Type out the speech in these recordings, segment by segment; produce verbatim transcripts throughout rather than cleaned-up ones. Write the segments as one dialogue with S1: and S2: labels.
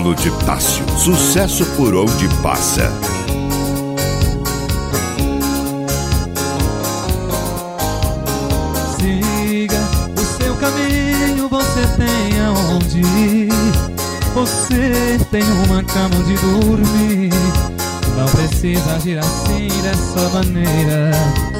S1: Paulo de Tássio, sucesso por onde passa.
S2: Siga o seu caminho, você tem aonde ir. Você tem uma cama onde dormir. Não precisa agir assim, dessa maneira.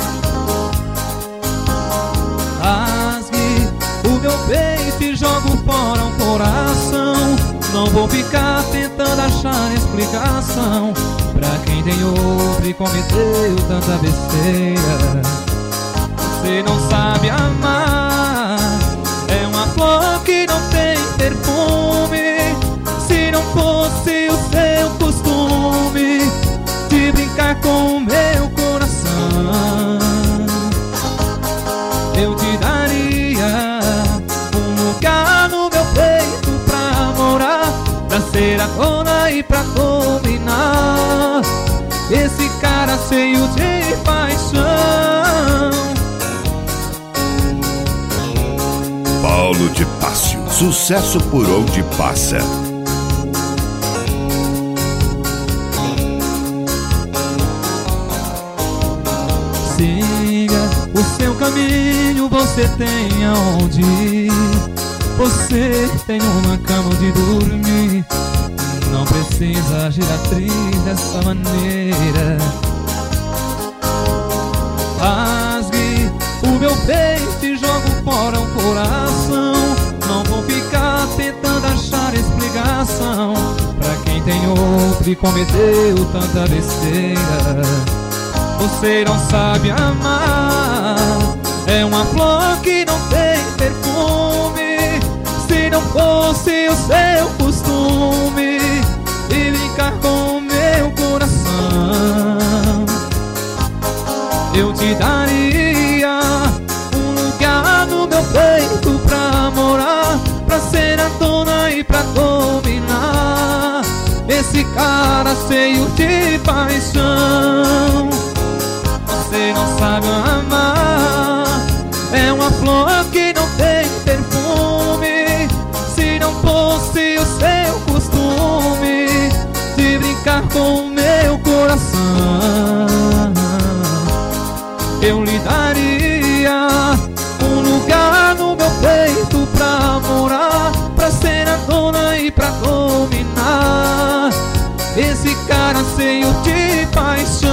S2: Rasgue o meu peito e jogo fora um coração. Não vou ficar tentando achar explicação pra quem tem outro e cometeu tanta besteira. Você não sabe amar, é uma flor que não tem perfume. Se não fosse o seu costume de brincar com o meu coração, eu te daria um lugar no meu peito pra morar, pra ser a dona e pra dominar esse cara cheio de paixão.
S1: Paulo de Tássio, sucesso por onde passa.
S2: Siga o seu caminho, você tem aonde ir. Você tem uma cama onde dormir. Não precisa agir atriz dessa maneira. Rasgue o meu peito e jogo fora um coração. Não vou ficar tentando achar explicação pra quem tem outro e cometeu tanta besteira. Você não sabe amar, é uma flor que não tem perfume. Se não fosse o seu costume de brincar com o meu coração, eu te daria um lugar no meu peito pra morar, pra ser a dona e pra dominar esse cara cheio de paixão. Você não sabe amar, é uma flor que não tem perfume. Se não fosse o seu costume de brincar com o meu coração, eu lhe daria um lugar no meu peito pra morar, pra ser a dona e pra dominar esse cara cheio de paixão.